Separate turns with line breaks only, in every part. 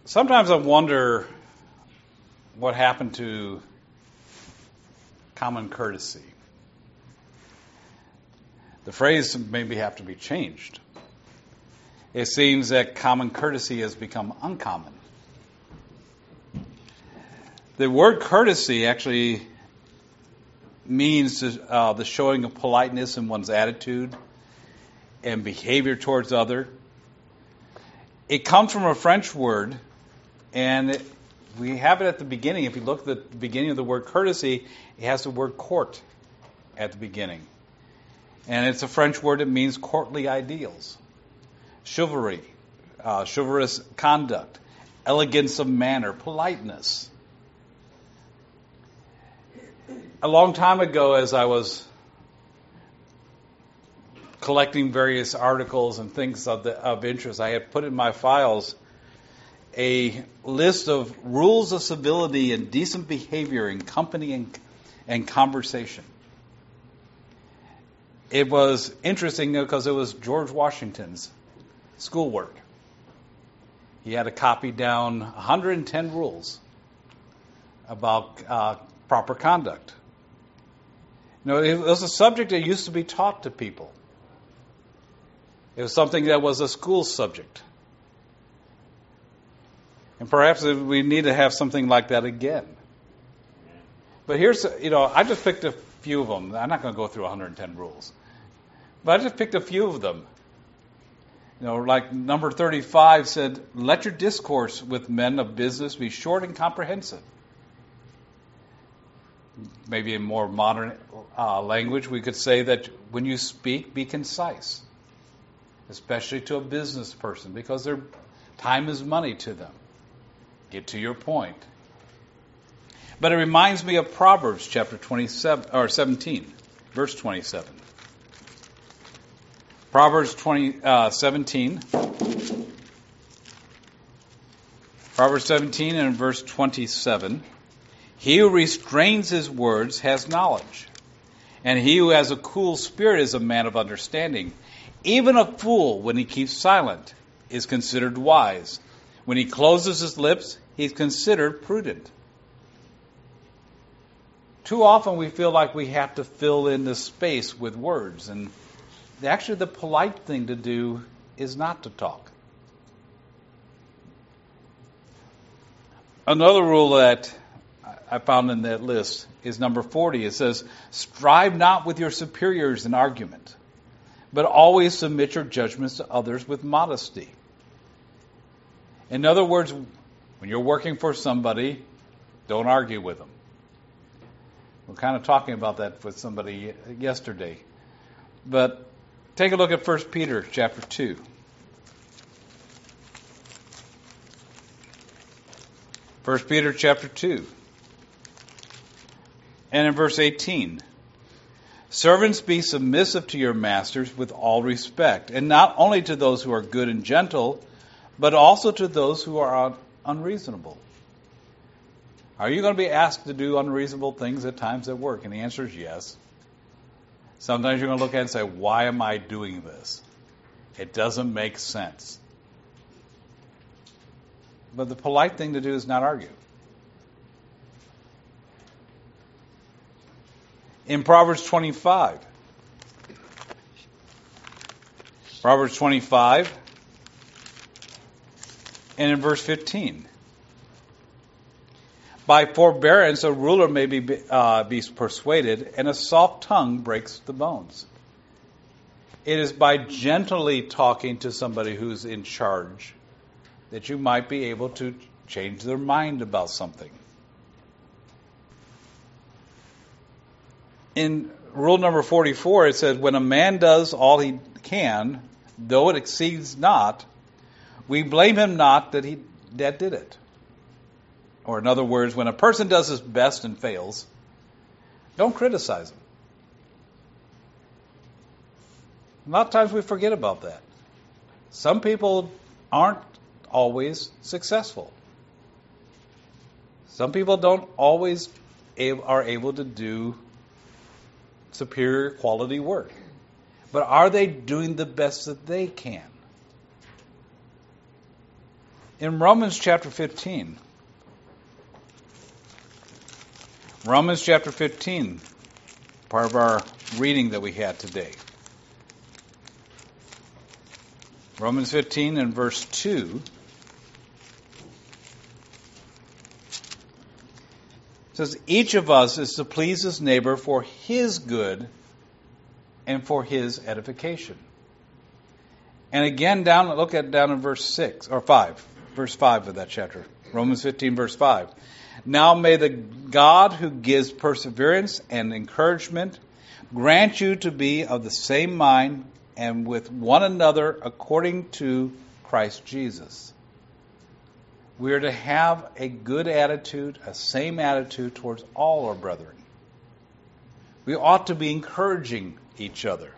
Sometimes I wonder what happened to common courtesy. The phrase maybe have to be changed. It seems that common courtesy has become uncommon. The word courtesy actually means the showing of politeness in one's attitude and behavior towards other. It comes from a French word, and we have it at the beginning. If you look at the beginning of the word courtesy, it has the word court at the beginning. And it's a French word that means courtly ideals, chivalry, chivalrous conduct, elegance of manner, politeness. A long time ago, as I was collecting various articles and things of interest, I had put in my files a list of rules of civility and decent behavior in company and conversation. It was interesting because it was George Washington's schoolwork. He had to copy down 110 rules about proper conduct. You know, it was a subject that used to be taught to people. It was something that was a school subject. And perhaps we need to have something like that again. But here's, I just picked a few of them. I'm not going to go through 110 rules. But I just picked a few of them. Like number 35 said, let your discourse with men of business be short and comprehensive. Maybe in more modern language, we could say that when you speak, be concise, especially to a business person, because their time is money to them. Get to your point. But it reminds me of Proverbs chapter 17, verse 27. Proverbs 17. Proverbs 17 and verse 27. He who restrains his words has knowledge, and he who has a cool spirit is a man of understanding. Even a fool, when he keeps silent, is considered wise. When he closes his lips, he's considered prudent. Too often we feel like we have to fill in the space with words, and actually the polite thing to do is not to talk. Another rule that I found in that list is number 40. It says, strive not with your superiors in argument, but always submit your judgments to others with modesty. In other words, when you're working for somebody, don't argue with them. We're kind of talking about that with somebody yesterday. But take a look at 1 Peter chapter 2. 1 Peter chapter 2. And in verse 18, servants, be submissive to your masters with all respect, and not only to those who are good and gentle, but also to those who are unreasonable. Are you going to be asked to do unreasonable things at times at work? And the answer is yes. Sometimes you're going to look at it and say, why am I doing this? It doesn't make sense. But the polite thing to do is not argue. In Proverbs 25, and in verse 15, by forbearance a ruler may be persuaded, and a soft tongue breaks the bones. It is by gently talking to somebody who's in charge that you might be able to change their mind about something. In rule number 44, it says, when a man does all he can, though it exceeds not, we blame him not that did it. Or in other words, when a person does his best and fails, don't criticize him. A lot of times we forget about that. Some people aren't always successful. Some people don't always are able to do superior quality work. But are they doing the best that they can? In Romans chapter 15, Romans chapter 15, part of our reading that we had today. Romans 15 and verse 2 says, each of us is to please his neighbor for his good and for his edification. And again, look down in verse 6 or 5, verse 5 of that chapter. Romans 15, verse 5. Now may the God who gives perseverance and encouragement grant you to be of the same mind and with one another according to Christ Jesus. We are to have a good attitude, a same attitude towards all our brethren. We ought to be encouraging each other.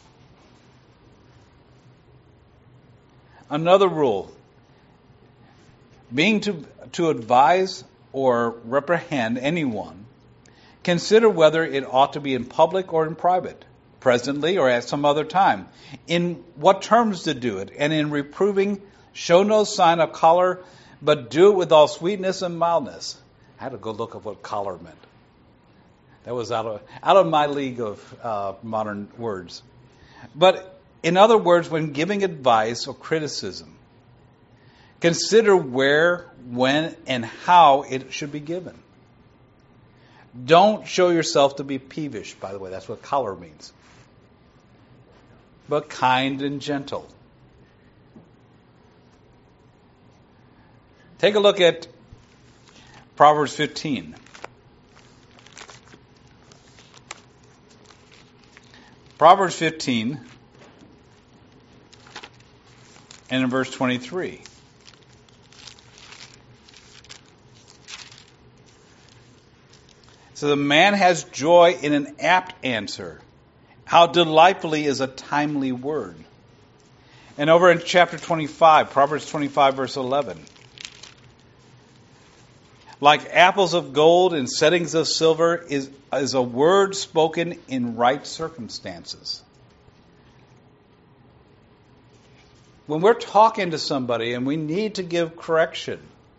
Another rule, being to advise or reprehend anyone, consider whether it ought to be in public or in private, presently or at some other time, in what terms to do it, and in reproving, show no sign of choler, but do it with all sweetness and mildness. I had to go look up what choler meant. That was out of my league of modern words. But in other words, when giving advice or criticism, consider where, when, and how it should be given. Don't show yourself to be peevish, by the way. That's what choler means. But kind and gentle. Take a look at Proverbs 15. Proverbs 15 and in verse 23. So the man has joy in an apt answer. How delightfully is a timely word. And over in chapter 25, Proverbs 25, verse 11. Like apples of gold and settings of silver is a word spoken in right circumstances. When we're talking to somebody and we need to give correction,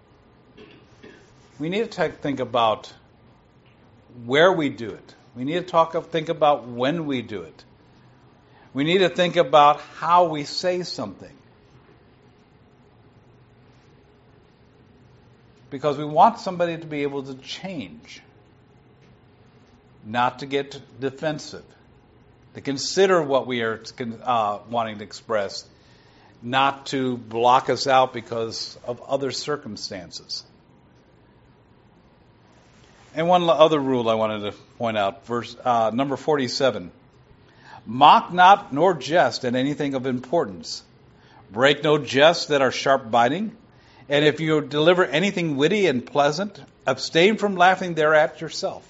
we need to think about where we do it. We need to think about when we do it. We need to think about how we say something. Because we want somebody to be able to change, not to get defensive, to consider what we are wanting to express, not to block us out because of other circumstances. And one other rule I wanted to point out, verse number 47. Mock not nor jest at anything of importance. Break no jests that are sharp biting. And if you deliver anything witty and pleasant, abstain from laughing thereat yourself.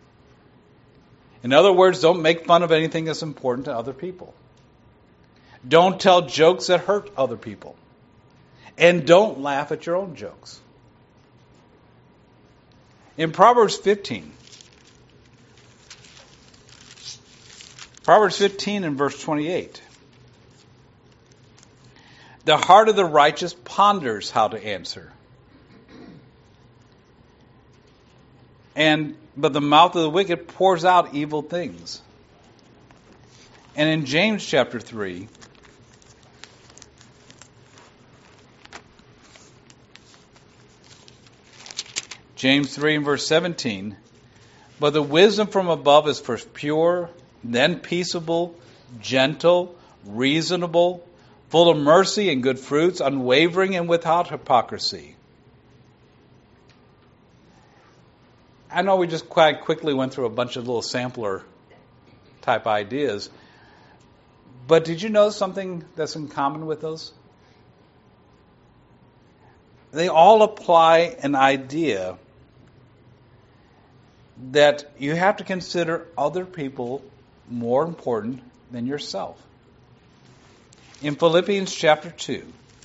In other words, don't make fun of anything that's important to other people. Don't tell jokes that hurt other people. And don't laugh at your own jokes. In Proverbs 15 and verse 28. The heart of the righteous ponders how to answer. But the mouth of the wicked pours out evil things. And in James chapter 3, James 3 and verse 17, but the wisdom from above is first pure, then peaceable, gentle, reasonable, full of mercy and good fruits, unwavering and without hypocrisy. I know we just quite quickly went through a bunch of little sampler type ideas, but did you know something that's in common with those? They all apply an idea that you have to consider other people more important than yourself. In Philippians chapter 2,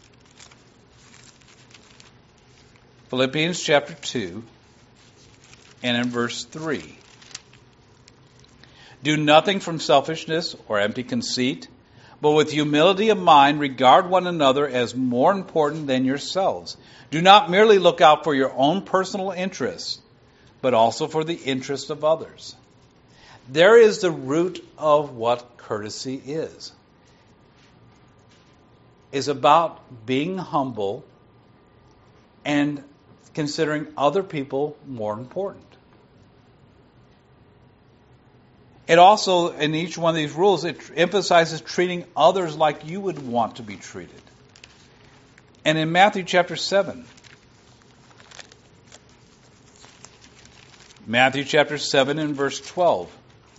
and in verse 3, do nothing from selfishness or empty conceit, But with humility of mind, regard one another as more important than yourselves. Do not merely look out for your own personal interests, but also for the interest of others. There is the root of what courtesy is about being humble and considering other people more important. It also, in each one of these rules, it emphasizes treating others like you would want to be treated. And in Matthew chapter 7, and verse 12,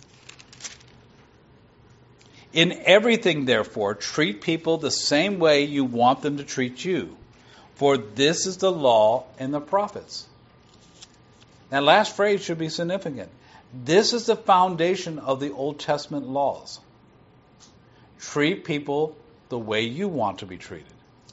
in everything, therefore, treat people the same way you want them to treat you, for this is the law and the prophets. That last phrase should be significant. This is the foundation of the Old Testament laws. Treat people the way you want to be treated.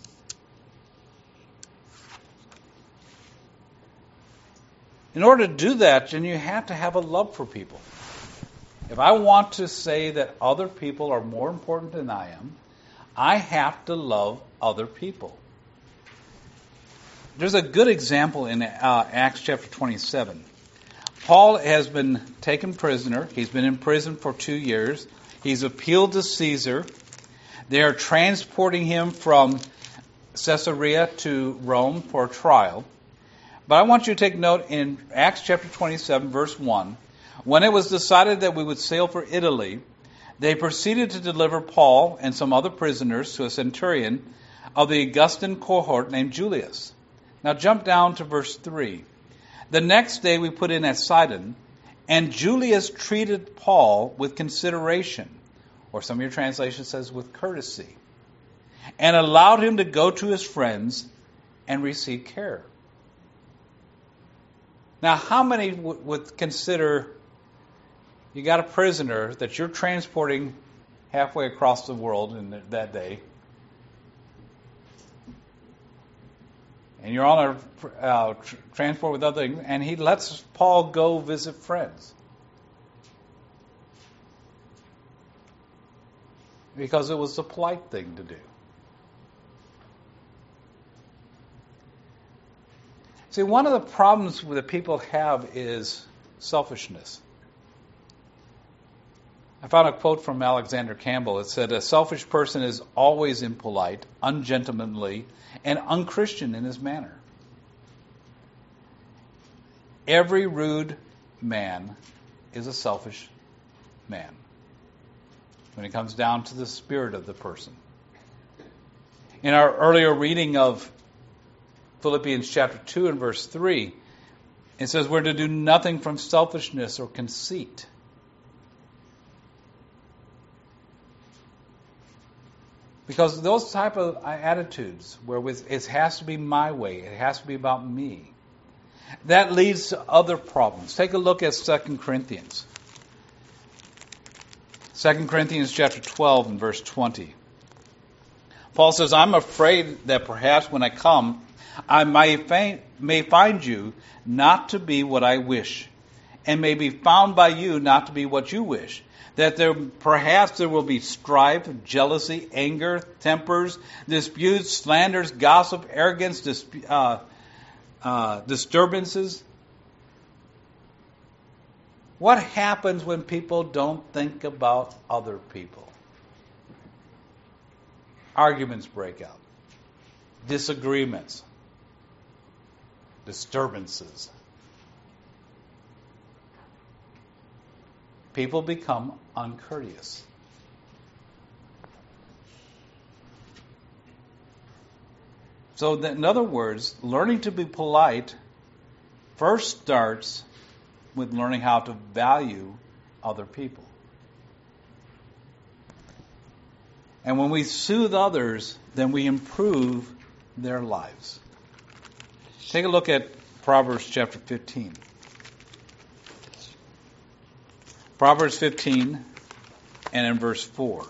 In order to do that, then you have to have a love for people. If I want to say that other people are more important than I am, I have to love other people. There's a good example in Acts chapter 27. Paul has been taken prisoner. He's been in prison for 2 years. He's appealed to Caesar. They are transporting him from Caesarea to Rome for trial. But I want you to take note in Acts chapter 27, verse 1. When it was decided that we would sail for Italy, they proceeded to deliver Paul and some other prisoners to a centurion of the Augustan cohort named Julius. Now jump down to verse 3. The next day we put in at Sidon, and Julius treated Paul with consideration, or some of your translation says with courtesy, and allowed him to go to his friends and receive care. Now, how many would consider you got a prisoner that you're transporting halfway across the world in that day, and you're on a transport with other things, and he lets Paul go visit friends because it was the polite thing to do. See, one of the problems that people have is selfishness. I found a quote from Alexander Campbell. It said, "A selfish person is always impolite, ungentlemanly, and unchristian in his manner. Every rude man is a selfish man when it comes down to the spirit of the person." In our earlier reading of Philippians chapter 2 and verse 3, it says we're to do nothing from selfishness or conceit. Because those type of attitudes, where it has to be my way, it has to be about me, that leads to other problems. Take a look at 2 Corinthians. 2 Corinthians chapter 12 and verse 20. Paul says, "I'm afraid that perhaps when I come, I may find you not to be what I wish, and may be found by you not to be what you wish. That perhaps there will be strife, jealousy, anger, tempers, disputes, slanders, gossip, arrogance, disturbances." What happens when people don't think about other people? Arguments break out. Disagreements. Disturbances. People become uncourteous. So, in other words, learning to be polite first starts with learning how to value other people. And when we soothe others, then we improve their lives. Take a look at Proverbs chapter 15. Proverbs 15 and in verse 4.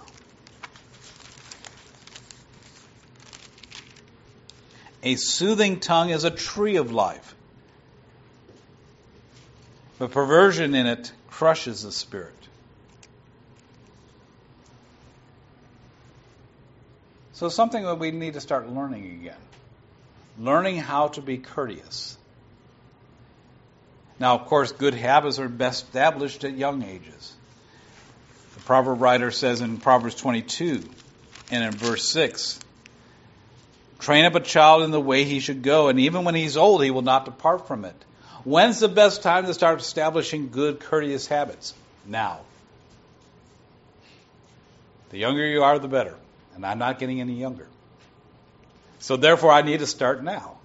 "A soothing tongue is a tree of life, but perversion in it crushes the spirit." So something that we need to start learning again. Learning how to be courteous. Now, of course, good habits are best established at young ages. The proverb writer says in Proverbs 22 and in verse 6, train up a child in the way he should go, and even when he's old, he will not depart from it. When's the best time to start establishing good, courteous habits? Now. The younger you are, the better. And I'm not getting any younger. So therefore, I need to start now.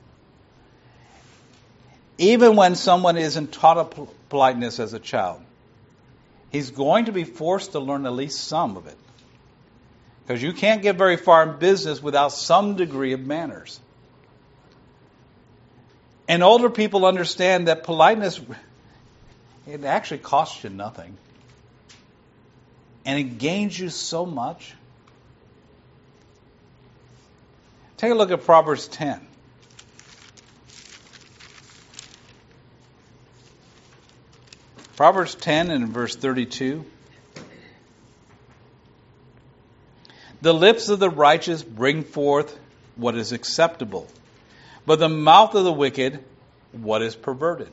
Even when someone isn't taught politeness as a child, he's going to be forced to learn at least some of it. Because you can't get very far in business without some degree of manners. And older people understand that politeness, it actually costs you nothing. And it gains you so much. Take a look at Proverbs 10. Proverbs 10 and verse 32. The lips of the righteous bring forth what is acceptable, but the mouth of the wicked, what is perverted.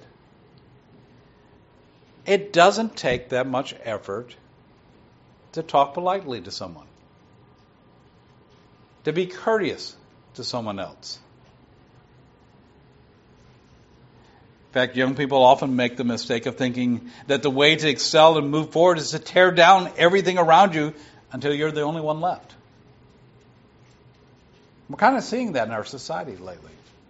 It doesn't take that much effort to talk politely to someone, to be courteous to someone else. In fact, young people often make the mistake of thinking that the way to excel and move forward is to tear down everything around you until you're the only one left. We're kind of seeing that in our society lately.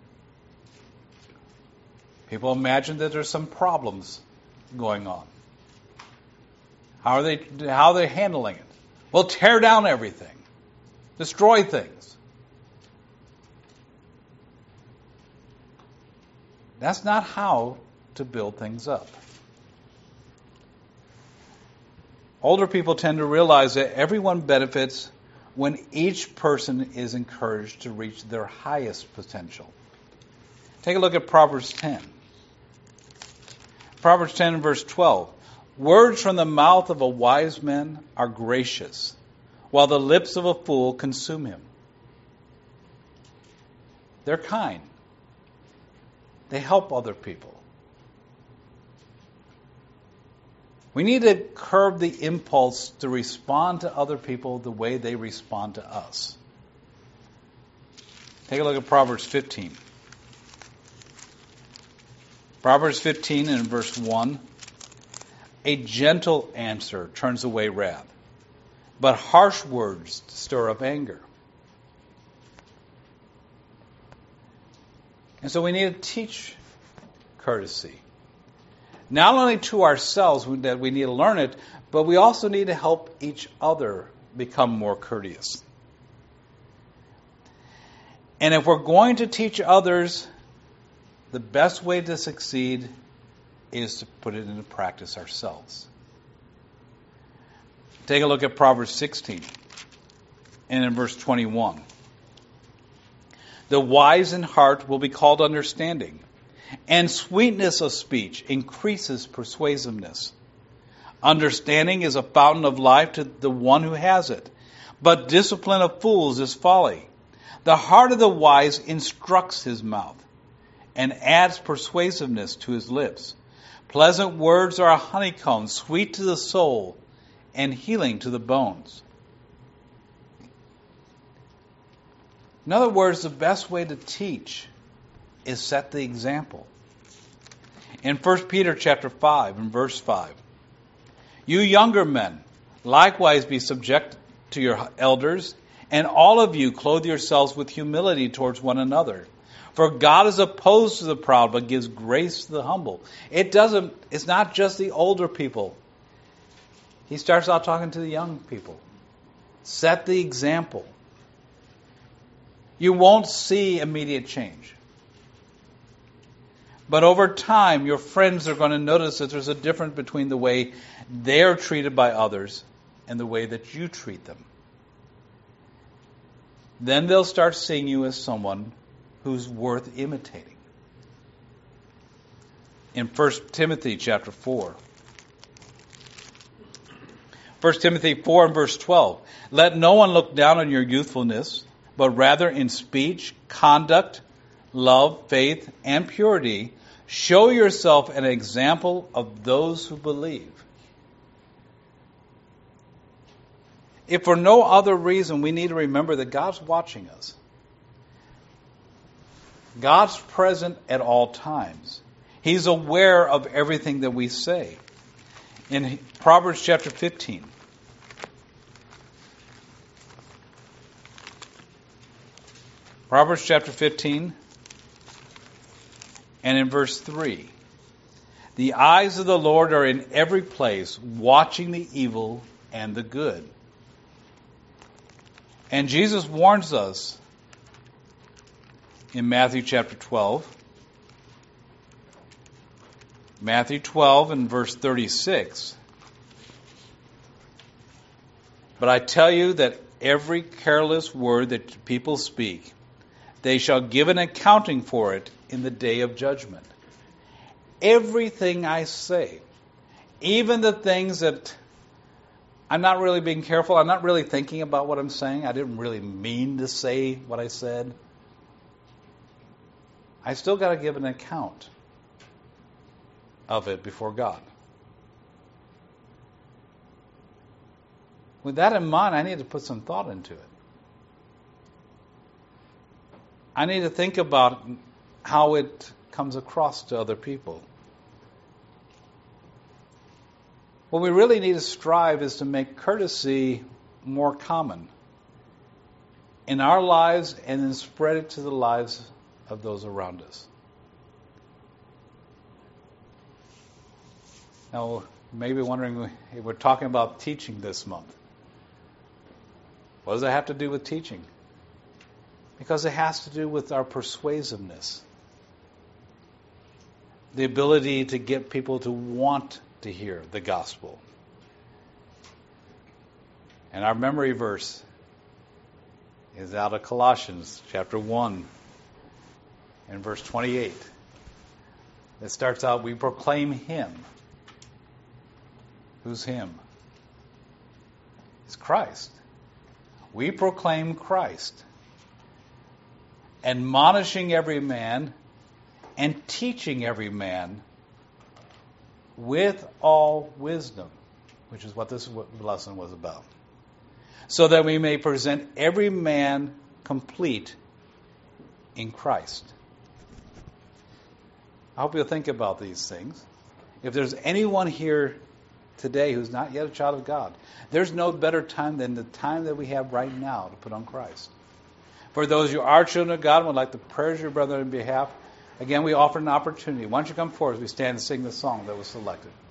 People imagine that there's some problems going on. How are they handling it? Well, tear down everything. Destroy things. That's not how to build things up. Older people tend to realize that everyone benefits when each person is encouraged to reach their highest potential. Take a look at Proverbs 10. Proverbs 10 and verse 12. Words from the mouth of a wise man are gracious, while the lips of a fool consume him. They're kind. They help other people. We need to curb the impulse to respond to other people the way they respond to us. Take a look at Proverbs 15. Proverbs 15 and verse 1. A gentle answer turns away wrath, but harsh words stir up anger. And so we need to teach courtesy. Not only to ourselves that we need to learn it, but we also need to help each other become more courteous. And if we're going to teach others, the best way to succeed is to put it into practice ourselves. Take a look at Proverbs 16 and in verse 21. The wise in heart will be called understanding, and sweetness of speech increases persuasiveness. Understanding is a fountain of life to the one who has it, but discipline of fools is folly. The heart of the wise instructs his mouth, and adds persuasiveness to his lips. Pleasant words are a honeycomb, sweet to the soul, and healing to the bones. In other words, the best way to teach is set the example. In 1 Peter chapter 5 and verse 5, you younger men, likewise be subject to your elders, and all of you clothe yourselves with humility towards one another. For God is opposed to the proud, but gives grace to the humble. It's not just the older people. He starts out talking to the young people. Set the example. You won't see immediate change. But over time, your friends are going to notice that there's a difference between the way they're treated by others and the way that you treat them. Then they'll start seeing you as someone who's worth imitating. In 1 Timothy chapter 4. 1 Timothy 4 and verse 12. Let no one look down on your youthfulness, but rather in speech, conduct, love, faith, and purity, show yourself an example of those who believe. If for no other reason, we need to remember that God's watching us. God's present at all times. He's aware of everything that we say. In Proverbs chapter 15, Proverbs chapter 15 and in verse 3, the eyes of the Lord are in every place, watching the evil and the good. And Jesus warns us in Matthew chapter 12. Matthew 12 and verse 36. But I tell you that every careless word that people speak, they shall give an accounting for it in the day of judgment. Everything I say, even the things that I'm not really being careful, I'm not really thinking about what I'm saying, I didn't really mean to say what I said, I still got to give an account of it before God. With that in mind, I need to put some thought into it. I need to think about how it comes across to other people. What we really need to strive is to make courtesy more common in our lives and then spread it to the lives of those around us. Now, maybe wondering, we're talking about teaching this month. What does that have to do with teaching? Because it has to do with our persuasiveness. The ability to get people to want to hear the gospel. And our memory verse is out of Colossians chapter 1 and verse 28. It starts out, we proclaim Him. Who's Him? It's Christ. We proclaim Christ, admonishing every man and teaching every man with all wisdom, which is what this lesson was about, so that we may present every man complete in Christ. I hope you'll think about these things. If there's anyone here today who's not yet a child of God, there's no better time than the time that we have right now to put on Christ. For those who are children of God and would like to praise your brother on behalf, again, we offer an opportunity. Why don't you come forward as we stand and sing the song that was selected.